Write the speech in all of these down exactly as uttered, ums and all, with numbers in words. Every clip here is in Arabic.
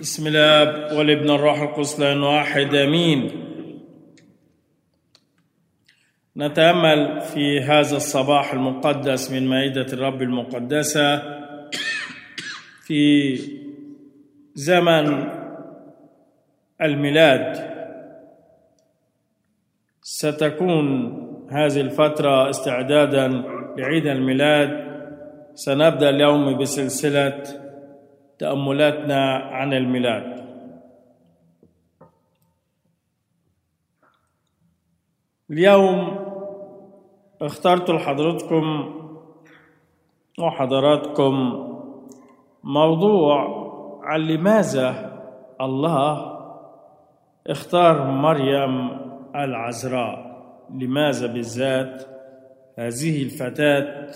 بسم الله والابن الروح القدس لأن واحد آمين. نتأمل في هذا الصباح المقدس من مائدة الرب المقدسة في زمن الميلاد. ستكون هذه الفترة استعدادا لعيد الميلاد. سنبدأ اليوم بسلسلة تأملاتنا عن الميلاد. اليوم اخترت لحضرتكم وحضراتكم موضوع عن لماذا الله اختار مريم العذراء، لماذا بالذات هذه الفتاة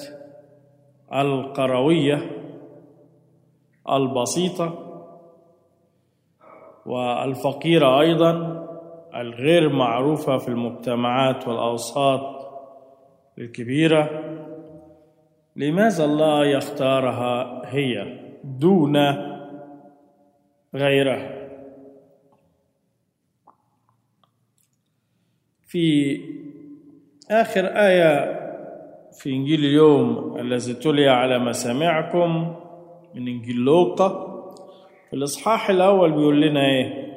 القروية البسيطة والفقيرة أيضا، الغير معروفة في المجتمعات والأوساط الكبيرة. لماذا الله يختارها هي دون غيرها؟ في آخر آية في إنجيل اليوم الذي تلي على مسامعكم من إنجيل لوقا في الإصحاح الأول بيقول لنا إيه؟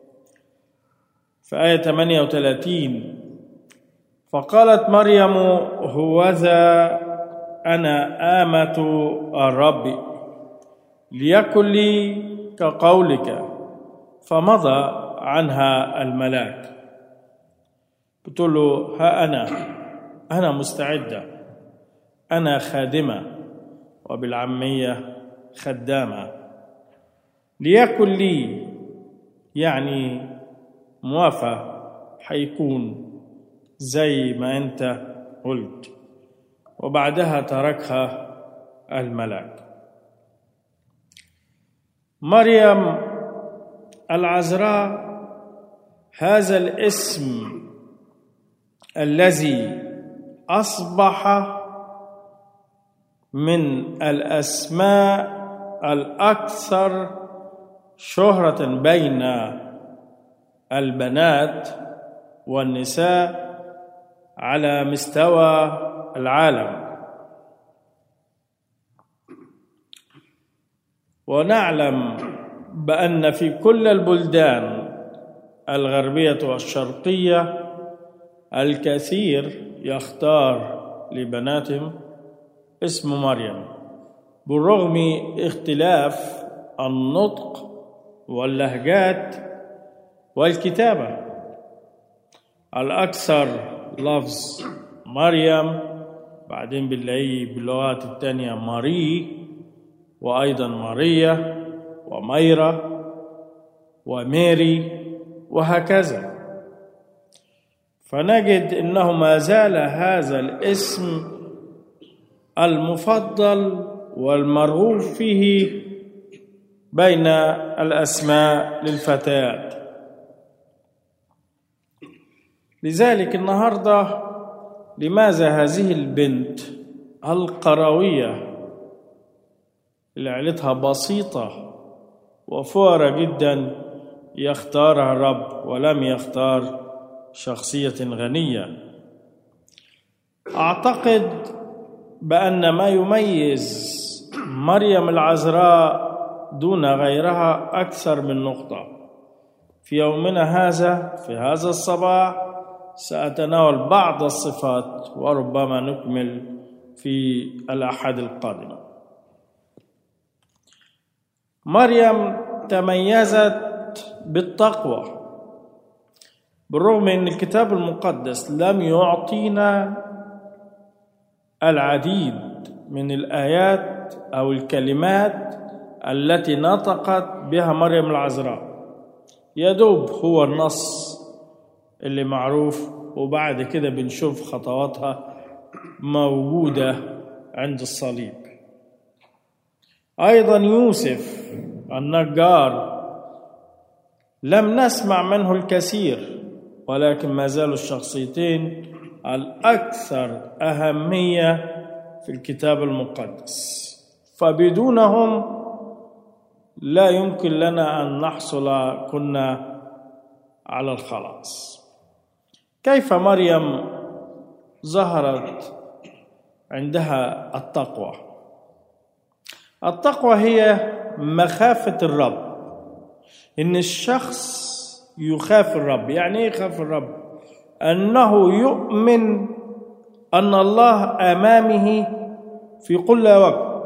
في آية ثمانية وثلاثين: فقالت مريم هوذا أنا آمة الرب ليكن لي كقولك، فمضى عنها الملاك. بتقول له ها أنا أنا مستعدة، أنا خادمة وبالعامية خدامة. ليكن لي يعني موافق، حيكون زي ما أنت قلت. وبعدها تركها الملاك. مريم العذراء هذا الاسم الذي أصبح من الأسماء الأكثر شهرة بين البنات والنساء على مستوى العالم. ونعلم بأن في كل البلدان الغربية والشرقية الكثير يختار لبناتهم اسم مريم، بالرغم اختلاف النطق واللهجات والكتابة. الأكثر لفظ مريم، بعدين بنلاقيه باللغات التانية ماري، وأيضا ماريا وميرا وميري وهكذا. فنجد أنه ما زال هذا الاسم المفضل والمرغوب فيه بين الأسماء للفتيات. لذلك النهاردة لماذا هذه البنت القروية اللي عيلتها بسيطة وفقرة جدا يختارها الرب ولم يختار شخصية غنية؟ أعتقد بأن ما يميز مريم العذراء دون غيرها أكثر من نقطة. في يومنا هذا في هذا الصباح سأتناول بعض الصفات وربما نكمل في الأحد القادم. مريم تميزت بالتقوى، بالرغم أن الكتاب المقدس لم يعطينا العديد من الآيات أو الكلمات التي نطقت بها مريم العذراء. يدوب هو النص اللي معروف، وبعد كده بنشوف خطواتها موجودة عند الصليب. أيضا يوسف النجار لم نسمع منه الكثير، ولكن ما زالوا الشخصيتين الأكثر أهمية في الكتاب المقدس. فبدونهم لا يمكن لنا أن نحصل كنا على الخلاص. كيف مريم ظهرت عندها التقوى؟ التقوى هي مخافة الرب، إن الشخص يخاف الرب. يعني إيه يخاف الرب؟ أنه يؤمن أن الله أمامه في كل وقت،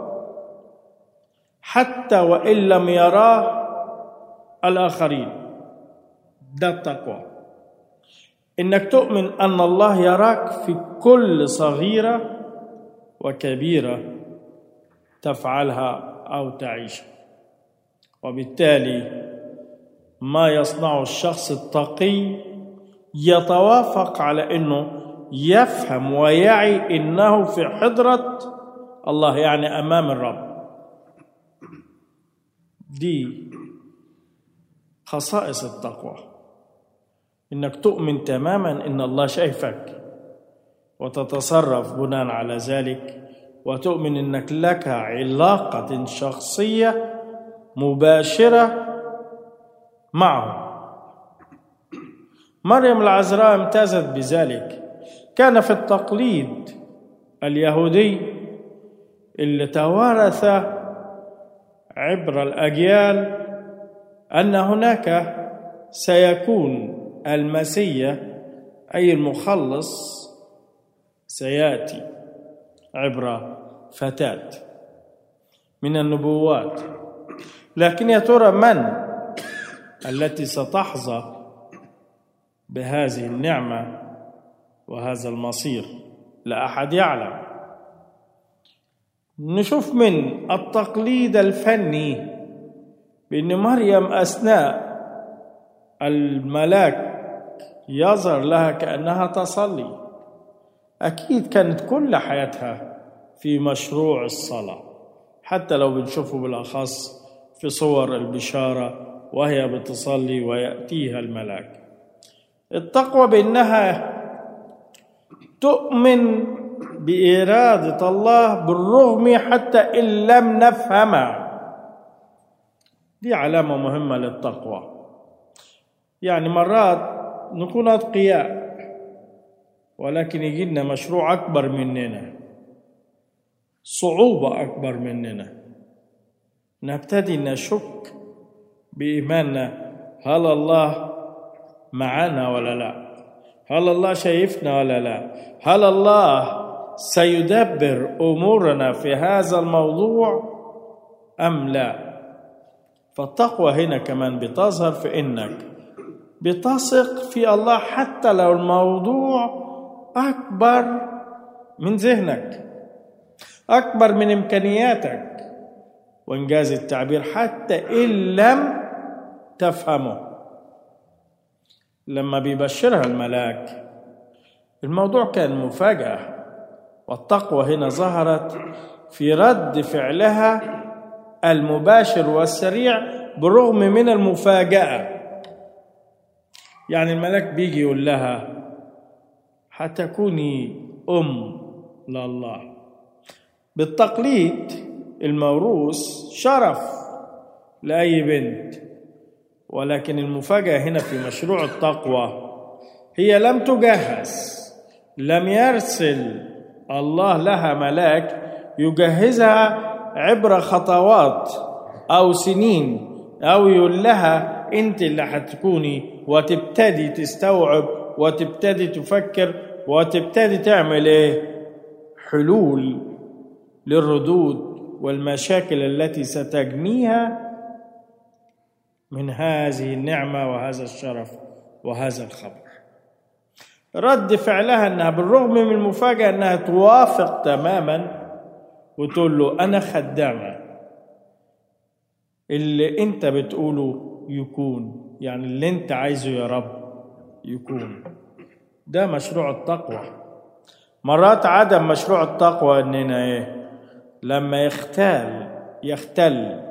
حتى وإن لم يراه الآخرين. ده التقوى، إنك تؤمن أن الله يراك في كل صغيرة وكبيرة تفعلها أو تعيشها. وبالتالي ما يصنعه الشخص التقي يتوافق على أنه يفهم ويعي أنه في حضرة الله، يعني أمام الرب. دي خصائص التقوى، إنك تؤمن تماما إن الله شايفك وتتصرف بناء على ذلك، وتؤمن إنك لك علاقة شخصية مباشرة معه. مريم العذراء امتازت بذلك. كان في التقليد اليهودي اللي توارث عبر الأجيال أن هناك سيكون المسيح أي المخلص سيأتي عبر فتاة من النبوات. لكن يا ترى من التي ستحظى بهذه النعمة وهذا المصير؟ لا أحد يعلم. نشوف من التقليد الفني بأن مريم أثناء الملاك يظهر لها كأنها تصلي، أكيد كانت كل حياتها في مشروع الصلاة، حتى لو بنشوفه بالأخص في صور البشارة وهي بتصلي ويأتيها الملاك. التقوى بأنها تؤمن بإرادة الله بالرغم حتى إن لم نفهمها. دي علامة مهمة للتقوى. يعني مرات نكون أتقياء ولكن يجي لنا مشروع أكبر مننا، صعوبة أكبر مننا، نبتدي نشك بإيماننا، هل الله معنا ولا لا؟ هل الله شايفنا ولا لا؟ هل الله سيدبر أمورنا في هذا الموضوع أم لا؟ فالتقوى هنا كمان بتظهر في إنك بتثق في الله حتى لو الموضوع أكبر من ذهنك، أكبر من إمكانياتك، وإنجاز التعبير حتى إن لم تفهمه. لما بيبشرها الملاك الموضوع كان مفاجأة، والتقوى هنا ظهرت في رد فعلها المباشر والسريع بالرغم من المفاجأة. يعني الملاك بيجي يقول لها هتكوني أم لله. بالتقليد الموروث شرف لأي بنت، ولكن المفاجأة هنا في مشروع التقوى هي لم تجهز، لم يرسل الله لها ملاك يجهزها عبر خطوات أو سنين، أو يقول لها أنت اللي هتكوني، وتبتدي تستوعب وتبتدي تفكر وتبتدي تعمل إيه؟ حلول للردود والمشاكل التي ستجنيها من هذه النعمة وهذا الشرف وهذا الخبر. رد فعلها أنها بالرغم من المفاجأة أنها توافق تماما وتقول له أنا خدامة، اللي أنت بتقوله يكون، يعني اللي أنت عايزه يا رب يكون. ده مشروع التقوى. مرات عدم مشروع التقوى أننا إيه؟ لما يختل يختل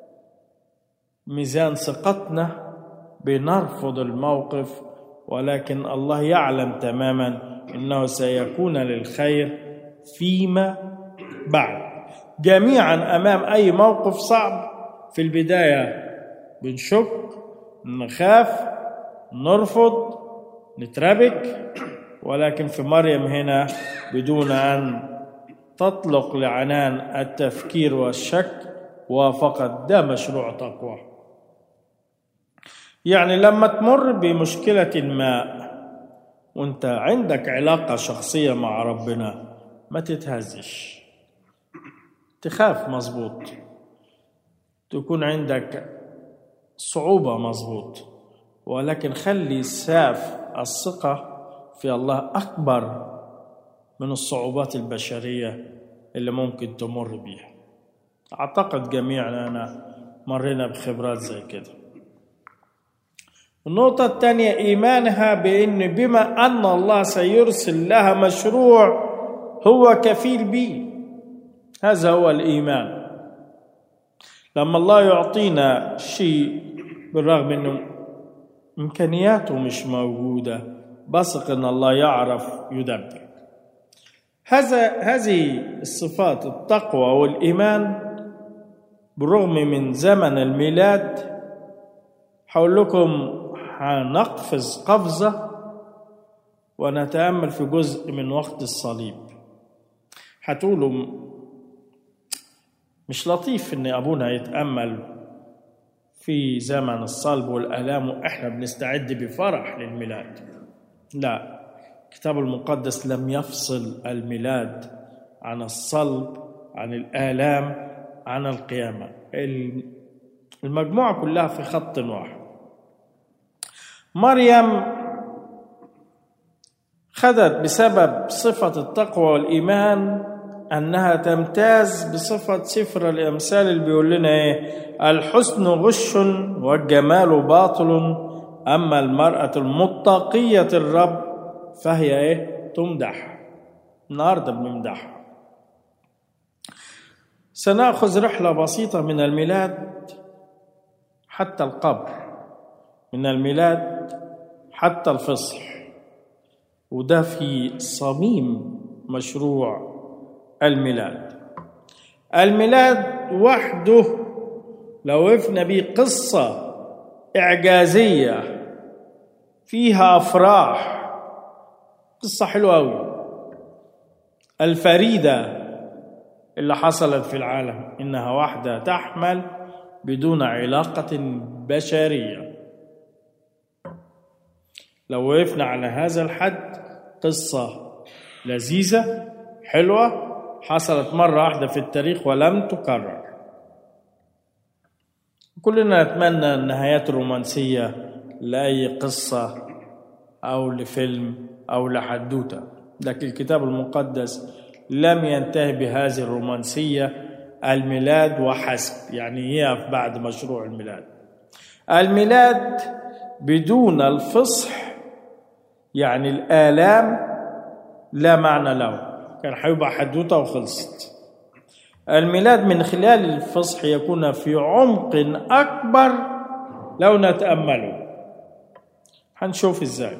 ميزان ثقتنا بنرفض الموقف، ولكن الله يعلم تماما إنه سيكون للخير فيما بعد. جميعا أمام أي موقف صعب في البداية بنشك، نخاف، نرفض، نتربك، ولكن في مريم هنا بدون أن تطلق لعنان التفكير والشك وفقط ده مشروع تقوى. يعني لما تمر بمشكلة ما وانت عندك علاقة شخصية مع ربنا ما تتهزش، تخاف مظبوط، تكون عندك صعوبة مظبوط، ولكن خلي ساف الثقة في الله أكبر من الصعوبات البشرية اللي ممكن تمر بيها. أعتقد جميعنا مرينا بخبرات زي كده. النقطة الثانية إيمانها بأن بما أن الله سيرسل لها مشروع هو كفيل به. هذا هو الإيمان. لما الله يعطينا شيء بالرغم أنه إمكانياته مش موجودة، بثق أن الله يعرف يدبر. هذا هذه الصفات التقوى والإيمان بالرغم من زمن الميلاد. حول لكم هنقفز قفزة ونتأمل في جزء من وقت الصليب. هتقولوا مش لطيف ان ابونا يتأمل في زمن الصلب والآلام واحنا بنستعد بفرح للميلاد. لا، الكتاب المقدس لم يفصل الميلاد عن الصلب، عن الآلام، عن القيامة. المجموعة كلها في خط واحد. مريم خدت بسبب صفة التقوى والإيمان أنها تمتاز بصفة سفر الأمثال اللي بيقول لنا إيه؟ الحسن غش والجمال باطل، أما المرأة المتقية الرب فهي إيه؟ تمدح. النهاردة بنمدحها. سنأخذ رحلة بسيطة من الميلاد حتى القبر، من الميلاد حتى الفصح، وده في صميم مشروع الميلاد. الميلاد وحده لو وقفنا بيه قصة إعجازية فيها أفراح، قصة حلوة أوي. الفريدة اللي حصلت في العالم إنها واحدة تحمل بدون علاقة بشرية. لو وقفنا على هذا الحد قصة لذيذة حلوة حصلت مرة واحدة في التاريخ ولم تكرر. كلنا نتمنى النهايات الرومانسية لأي قصة أو لفيلم أو لحدوتة، لكن الكتاب المقدس لم ينتهي بهذه الرومانسية. الميلاد وحسب، يعني يقف بعد مشروع الميلاد. الميلاد بدون الفصح يعني الآلام لا معنى له، كان هيبقى حدوتة وخلصت. الميلاد من خلال الفصح يكون في عمق أكبر لو نتأمله. هنشوف إزاي.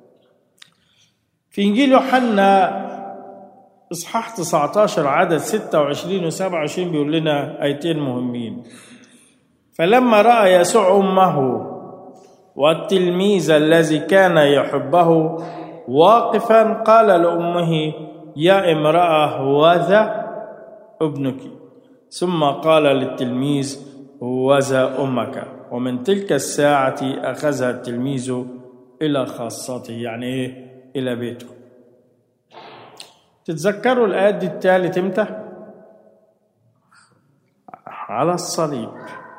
في إنجيل يوحنا إصحاح تسعة عشر عدد ستة وعشرين و سبعة وعشرين بيقول لنا آيتين مهمين. فلما رأى يسوع أمه والتلميذ الذي كان يحبه واقفا قال لأمه يا امرأة هوذا ابنك، ثم قال للتلميذ هوذا أمك. ومن تلك الساعة أخذها التلميذ إلى خاصته، يعني إيه؟ إلى بيته. تتذكروا الآيات دي التالت إمتى؟ على الصليب.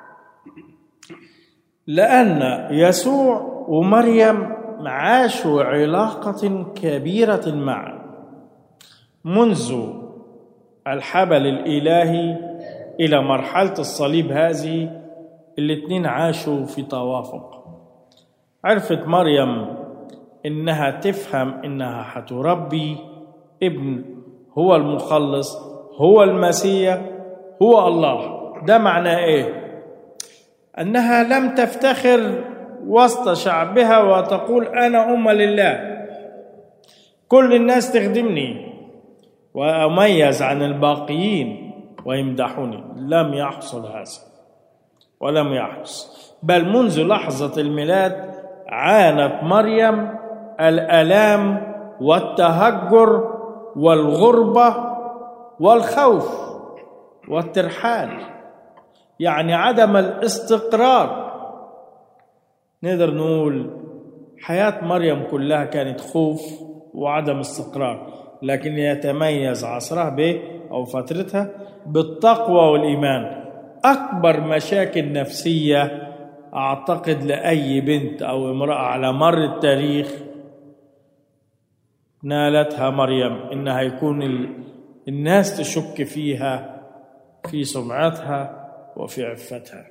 لأن يسوع ومريم عاشوا علاقة كبيرة معا منذ الحبل الإلهي إلى مرحلة الصليب. هذه الاثنين عاشوا في توافق. عرفت مريم إنها تفهم إنها حتربي ابن هو المخلص، هو المسيح، هو الله. ده معناه إيه؟ أنها لم تفتخر وسط شعبها وتقول أنا أم لله، كل الناس تخدمني وأميز عن الباقيين ويمدحوني. لم يحصل هذا. ولم يحدث، بل منذ لحظة الميلاد عانت مريم الآلام والتهجر والغربة والخوف والترحال، يعني عدم الاستقرار. نقدر نقول حياة مريم كلها كانت خوف وعدم استقرار، لكن يتميز عصرها به أو فترتها بالتقوى والإيمان. أكبر مشاكل نفسية أعتقد لأي بنت أو امرأة على مر التاريخ نالتها مريم، إنها يكون الناس تشك فيها في سمعتها وفي عفتها،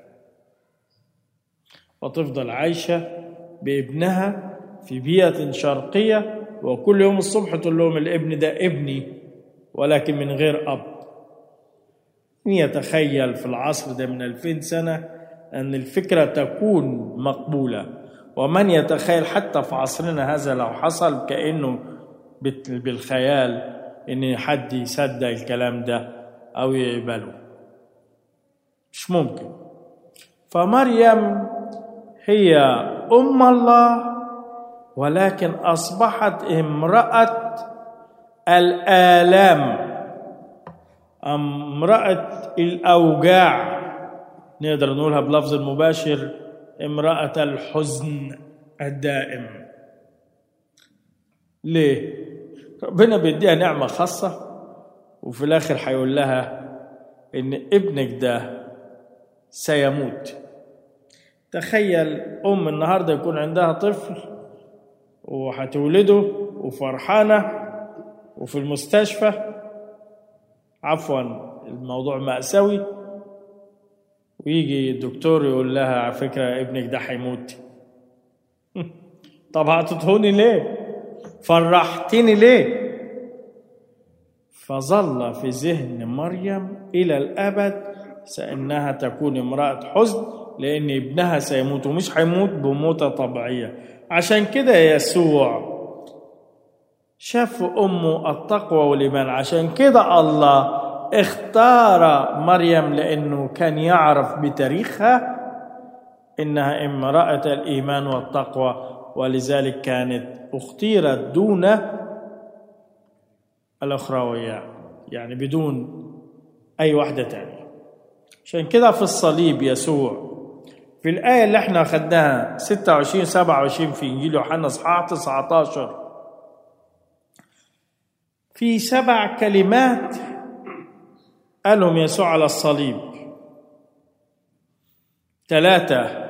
وتفضل عايشة بابنها في بيئة شرقية، وكل يوم الصبح تقول لهم الابن ده ابني، ولكن من غير أب. من يتخيل في العصر ده من ألفين سنة أن الفكرة تكون مقبولة؟ ومن يتخيل حتى في عصرنا هذا لو حصل كأنه بالخيال إن حد يصدق الكلام ده أو يقبله؟ مش ممكن. فمريم هي أم الله، ولكن أصبحت امرأة الآلام، امرأة الأوجاع، نقدر نقولها بلفظ المباشر امرأة الحزن الدائم. ليه؟ ربنا بيديها نعمة خاصة، وفي الآخر هيقول لها إن ابنك ده سيموت. تخيل أم النهاردة يكون عندها طفل وهتولده وفرحانة وفي المستشفى، عفوا الموضوع مأساوي، ويجي الدكتور يقول لها على فكرة ابنك ده هيموت. طب هتطهوني ليه؟ فرحتني ليه؟ فظل في ذهن مريم إلى الأبد سأنها تكون امرأة حزن، لأن ابنها سيموت، ومش هيموت بموتة طبيعية. عشان كده يسوع شاف أمه التقوى والإيمان، عشان كده الله اختار مريم لأنه كان يعرف بتاريخها إنها امرأة الإيمان والتقوى، ولذلك كانت اختيرت دون الأخروية، يعني بدون أي واحدة تانية. عشان كده في الصليب يسوع في الآية اللي احنا أخدناها ستة وعشرين سبعة وعشرين في إنجيل يوحنا إصحاح تسعة عشر، في سبع كلمات قالهم يسوع على الصليب. ثلاثة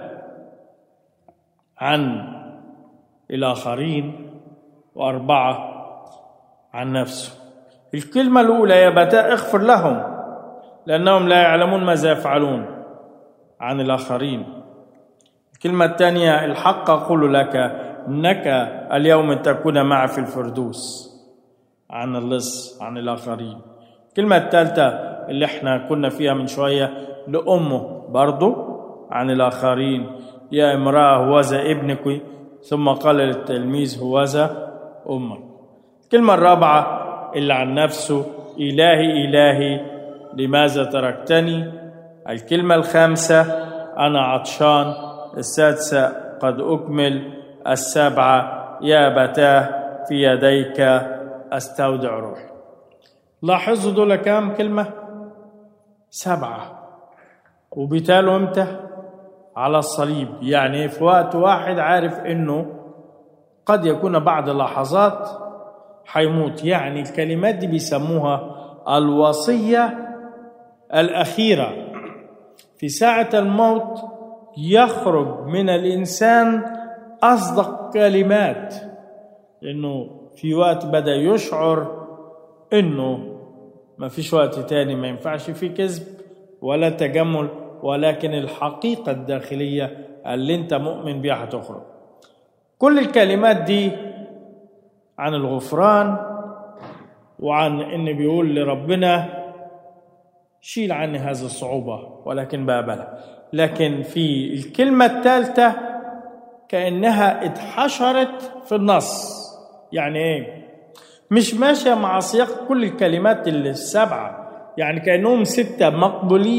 عن الآخرين، وأربعة عن نفسه. الكلمة الأولى يا بتاء اغفر لهم لأنهم لا يعلمون ماذا يفعلون، عن الآخرين. الكلمة الثانية الحق أقول لك إنك اليوم تكون معي في الفردوس، عن اللص، عن الآخرين. الكلمة الثالثة اللي احنا كنا فيها من شوية لأمه برضو، عن الآخرين، يا امرأة هوذا ابنك، ثم قال للتلميذ هوذا أمك. الكلمة الرابعة اللي عن نفسه إلهي إلهي لماذا تركتني. الكلمة الخامسة أنا عطشان. السادسة قد أكمل. السابعة يا بتاه في يديك أستودع روحي. لاحظوا دول كام كلمة؟ سبعة، وبيتالوا امتى؟ على الصليب. يعني في وقت واحد عارف انه قد يكون بعد لحظات حيموت. يعني الكلمات دي بيسموها الوصية الأخيرة. في ساعة الموت يخرج من الإنسان أصدق كلمات، لأنه في وقت بدأ يشعر إنه ما فيش وقت تاني ما ينفعش فيه كذب ولا تجمل، ولكن الحقيقة الداخلية اللي انت مؤمن بيها هتخرج. كل الكلمات دي عن الغفران، وعن ان بيقول لربنا شيل عني هذه الصعوبة ولكن بقبلها. لكن في الكلمة الثالثة كأنها اتحشرت في النص. يعني ايه؟ مش ماشية مع سياق كل الكلمات السبعة، يعني كأنهم ستة مقبولين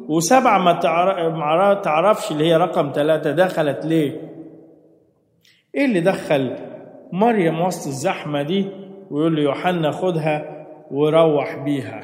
وسبعة ما تعرفش اللي هي رقم ثلاثة دخلت ليه. ايه اللي دخل مريم وسط الزحمة دي ويقول له يوحنا خدها وروح بيها؟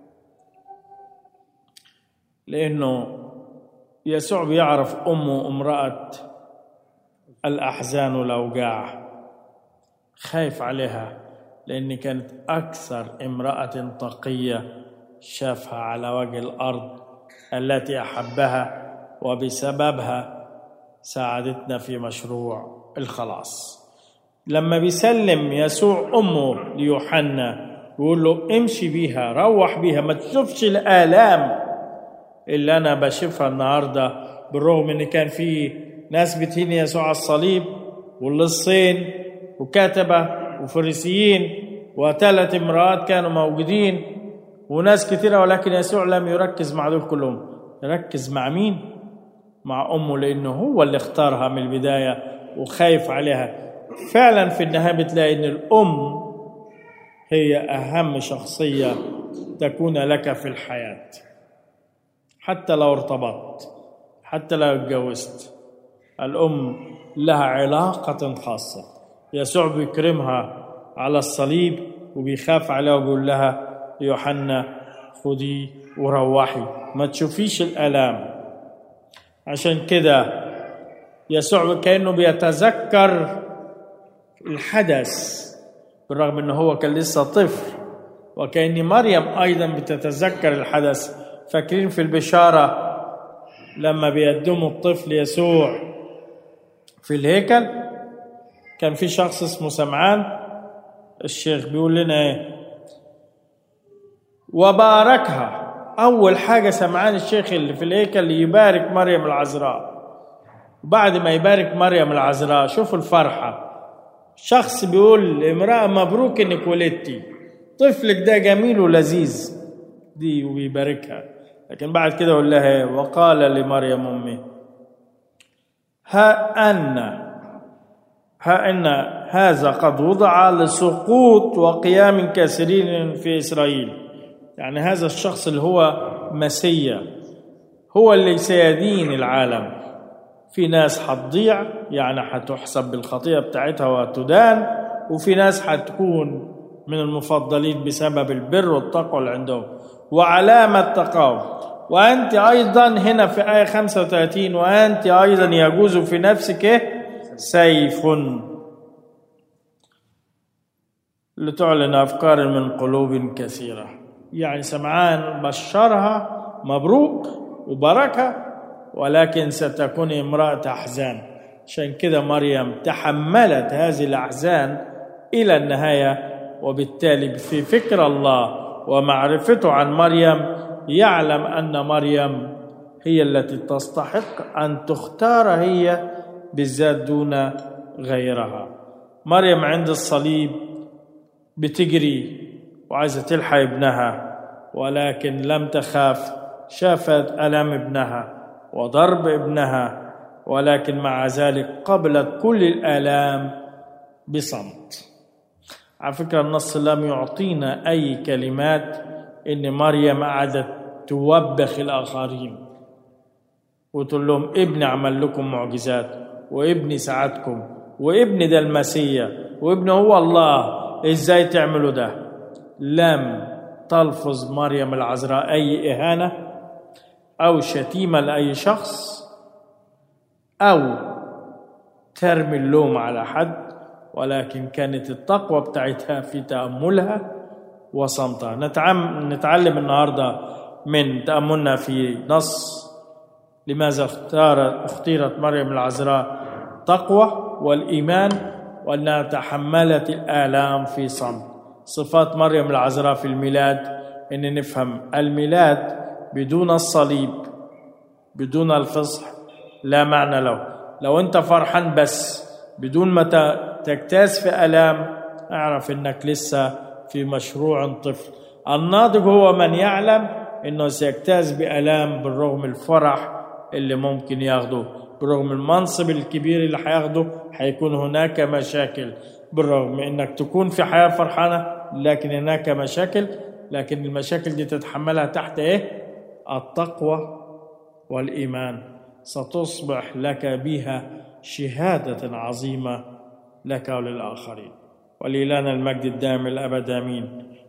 لأنه يسوع بيعرف أمه امرأة الأحزان والأوجاع، خايف عليها لأن كانت أكثر امرأة تقية شافها على وجه الأرض، التي أحبها وبسببها ساعدتنا في مشروع الخلاص. لما بيسلم يسوع أمه ليوحنا ويقول له امشي بيها، روح بيها، ما تشوفش الآلام اللي أنا بشوفها النهاردة، بالرغم إن كان في ناس بتهين يسوع على الصليب واللصين وكتبة وفريسيين وثلاث امرأات كانوا موجودين وناس كثيرة، ولكن يسوع لم يركز مع دول كلهم. يركز مع مين؟ مع أمه، لأنه هو اللي اختارها من البداية وخايف عليها. فعلا في النهاية بتلاقي إن الأم هي أهم شخصية تكون لك في الحياة، حتى لو ارتبطت، حتى لو اتجوزت، الأم لها علاقة خاصة. يسوع بيكرمها على الصليب وبيخاف عليها وبيقول لها يوحنا خدي وروحي، ما تشوفيش الآلام. عشان كده يسوع كأنه بيتذكر الحدث بالرغم أنه هو كان لسه طفل، وكأن مريم أيضا بتتذكر الحدث. فاكرين في البشارة لما بيقدموا الطفل يسوع في الهيكل، كان في شخص اسمه سمعان، الشيخ بيقول لنا ايه؟ وباركها. أول حاجة سمعان الشيخ اللي في الهيكل يبارك مريم العذراء، وبعد ما يبارك مريم العذراء شوفوا الفرحة، شخص بيقول لامرأة مبروك انك ولدتي، طفلك ده جميل ولذيذ دي، وبيباركها. لكن بعد كده يقول لها وقال لمريم أمي ها أن ها إن هذا قد وضع لسقوط وقيام كثيرين في إسرائيل. يعني هذا الشخص اللي هو مسيا هو اللي سيدين العالم. في ناس هتضيع، يعني هتحسب بالخطيئة بتاعتها وتدان، وفي ناس هتكون من المفضلين بسبب البر والتقوى اللي عندهم وعلامة تقاوم. وأنت أيضا هنا في آية خمسة وثلاثين وأنت أيضا يجوز في نفسك سيف لتعلن أفكار من قلوب كثيرة. يعني سمعان بشرها مبروك وبركة، ولكن ستكون امرأة أحزان. عشان كده مريم تحملت هذه الأحزان إلى النهاية، وبالتالي في فكر الله ومعرفته عن مريم يعلم أن مريم هي التي تستحق أن تختار هي بالذات دون غيرها. مريم عند الصليب بتجري وعايزة تلحق ابنها، ولكن لم تخاف، شافت ألم ابنها وضرب ابنها، ولكن مع ذلك قبلت كل الآلام بصمت. على فكرة النص لم يعطينا أي كلمات إن مريم قعدت توبخ الآخرين وتقول لهم ابني عمل لكم معجزات، وابني ساعدكم، وابني ده المسيح، وابني هو الله، إزاي تعملوا ده؟ لم تلفظ مريم العذراء أي إهانة أو شتيمة لأي شخص أو ترمي اللوم على حد، ولكن كانت التقوى بتاعتها في تأملها وصمتها. نتعلم النهاردة من تأملنا في نص لماذا اختيرت مريم العذراء تقوى والإيمان، وأنها تحملت الآلام في صمت. صفات مريم العذراء في الميلاد إن نفهم الميلاد بدون الصليب بدون الفصح لا معنى له. لو أنت فرحان بس بدون ما تجتاز في ألام، اعرف إنك لسه في مشروع طفل. الناضج هو من يعلم إنه سيجتاز بألام بالرغم الفرح اللي ممكن ياخده، بالرغم المنصب الكبير اللي هياخده هيكون هناك مشاكل، بالرغم إنك تكون في حياة فرحانة لكن هناك مشاكل، لكن المشاكل دي تتحملها تحت إيه؟ التقوى والإيمان ستصبح لك بها شهادة عظيمة لك وللآخرين. ولإلهنا المجد الدائم الأبد آمين.